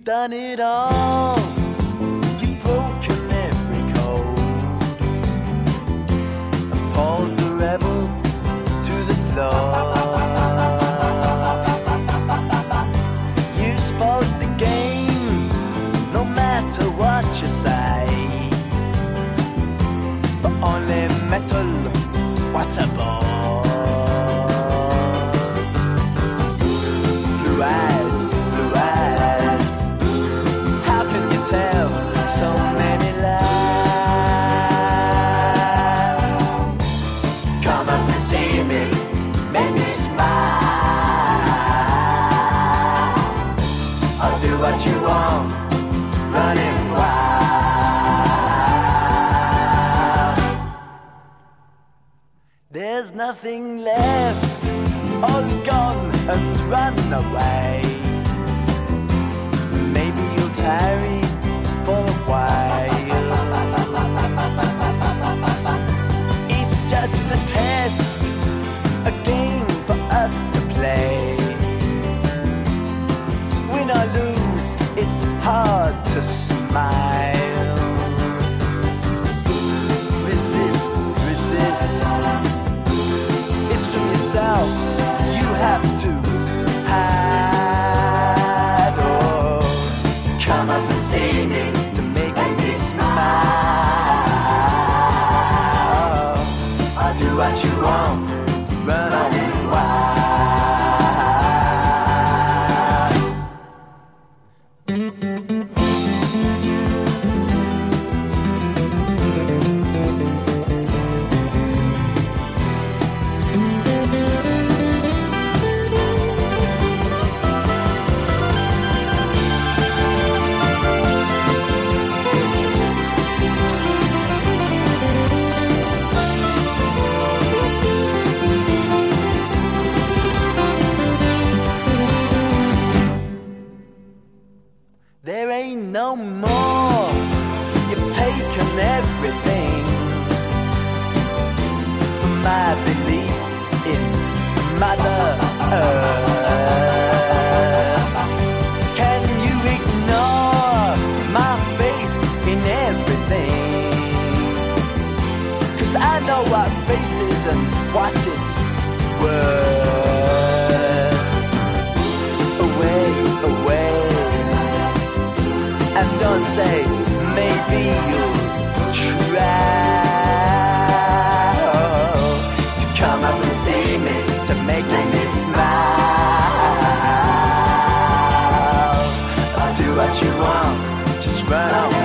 You've done it all. You've broken every code and pulled the rebel to the floor. You spoiled the game, no matter what you say. But only metal, what a bore. Blue eyes, blue eyes. How can you tell so many lies? Come up and see me, make me smile. I'll do what you want, running wild. There's nothing left, all gone and run away. Maybe you'll tarry for a while. It's just a test, a game for us to play. Win or lose, it's hard to smile. Resist, resist. It's from yourself you have to hide. Oh, come up and see me to make me smile. I'll do what you want, running wild. There ain't no more. You've taken everything from my belief in Mother Earth. Can you ignore my faith in everything? 'Cause I know what faith is and what it's worth. Away, away. And don't say, maybe you'll try to come up and see me, to make me smile. I'll do what you want, just run away.